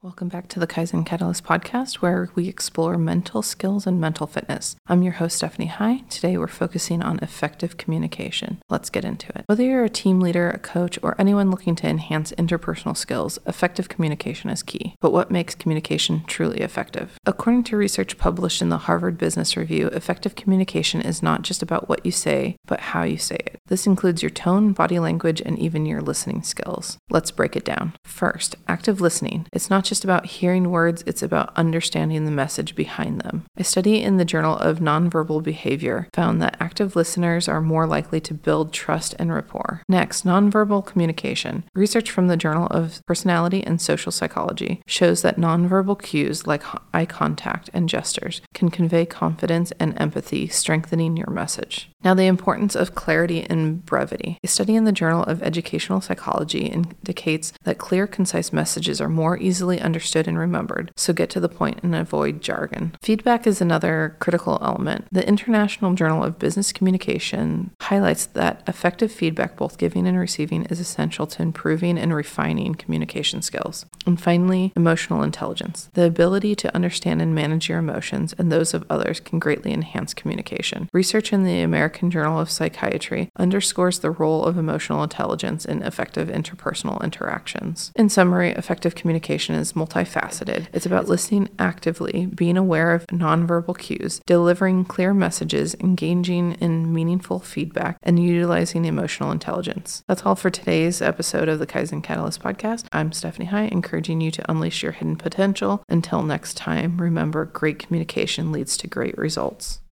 Welcome back to the Kaizen Catalyst podcast, where we explore mental skills and mental fitness. I'm your host, Stephanie Hai. Today, we're focusing on effective communication. Let's get into it. Whether you're a team leader, a coach, or anyone looking to enhance interpersonal skills, effective communication is key. But what makes communication truly effective? According to research published in the Harvard Business Review, effective communication is not just about what you say, but how you say it. This includes your tone, body language, and even your listening skills. Let's break it down. First, active listening. It's not just about hearing words, it's about understanding the message behind them. A study in the Journal of Nonverbal Behavior found that active listeners are more likely to build trust and rapport. Next, nonverbal communication. Research from the Journal of Personality and Social Psychology shows that nonverbal cues like eye contact and gestures can convey confidence and empathy, strengthening your message. Now, the importance of clarity and brevity. A study in the Journal of Educational Psychology indicates that clear, concise messages are more easily understood and remembered, so get to the point and avoid jargon. Feedback is another critical element. The International Journal of Business Communication highlights that effective feedback, both giving and receiving, is essential to improving and refining communication skills. And finally, emotional intelligence. The ability to understand and manage your emotions and those of others can greatly enhance communication. Research in the American Journal of Psychiatry underscores the role of emotional intelligence in effective interpersonal interactions. In summary, effective communication is multifaceted. It's about listening actively, being aware of nonverbal cues, delivering clear messages, engaging in meaningful feedback, and utilizing emotional intelligence. That's all for today's episode of the Kaizen Catalyst podcast. I'm Stephanie Hai, encouraging you to unleash your hidden potential. Until next time, remember, great communication leads to great results.